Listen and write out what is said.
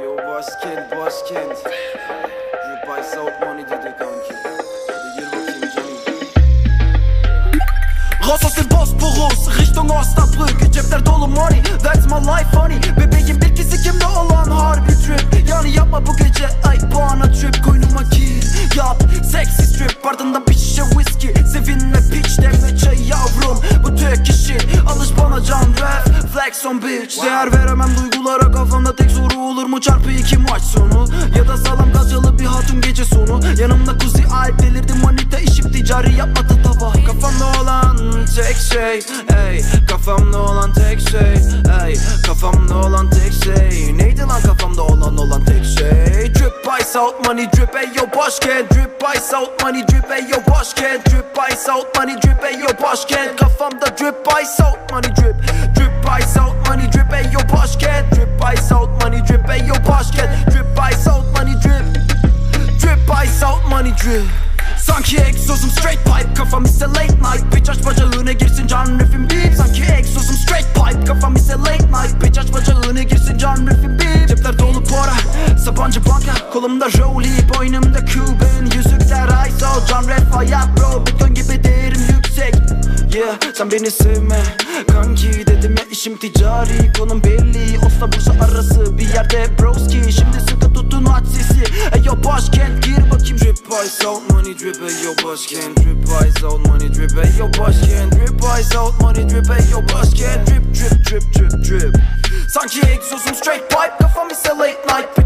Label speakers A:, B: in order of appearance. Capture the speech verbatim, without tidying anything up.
A: Yo başkent başkent Rüpay South Money dedi kanki. Hadi gir bakayım canım.
B: Raus aus dem Bosporus, Richtung Osnabrück. Cepler dolu money, that's my life honey. Bebeğim bilgisi kimde olan harbi trip. Yani yapma bu gece ay bana trip. Koynuma gir yap sexy strip. Ardından bir şişe whisky. Sevinme piç demle çay yavrum. Bu tek kişi alış bana can rap. Flex on bitch. Değer veremem duygulara, kafamda tek soru olur mu çarpı iki maç sonu. Ya da sağlam gazyalı bir hatun gece sonu. Yanımda kuzi alp delirdi manita işim ticari yapmadı tava. Kafamda olan tek şey ey, kafamda olan tek şey ey, kafamda olan tek şey neydi lan kafamda olan olan tek şey. Drip by South Money drip ey yo başkent. Drip by South Money drip ey yo başkent. Drip by South Money drip ey yo başkent. Kafamda drip by South Money drip. Drip by South Money drip ey yo başkent. Drip by South Money drip ey yo başkent. Drip by South Money drip. Drip by South Money drip. Sanki egzozum straight pipe, kafam ise late night. Bitch aç bacağına girsin can riffim beat. Sanki egzozum straight pipe, kafam ise late night. Bitch aç bacağına girsin can riffim beat. Cepler dolu para, Sabancı banka. Kolumda Rollie, boynumda Cuban. Yüzükler I S O, can rap hayat bro. Beton gibi değerim yüksek. Yeah, sen beni sevme kanki dedim ya, işim ticari. Konum belli, Oslo Bursa arası bir yerde broski. Şimdi sıkı tutun aç sesi. Ey yo başkent gir bakayım. Drip by South Money drip ey yo başkent. Drip by South Money drip ey yo başkent. Drip by South Money drip ey yo başkent. Drip drip drip drip drip. Sanki egzozum straight pipe, kafam ise late night.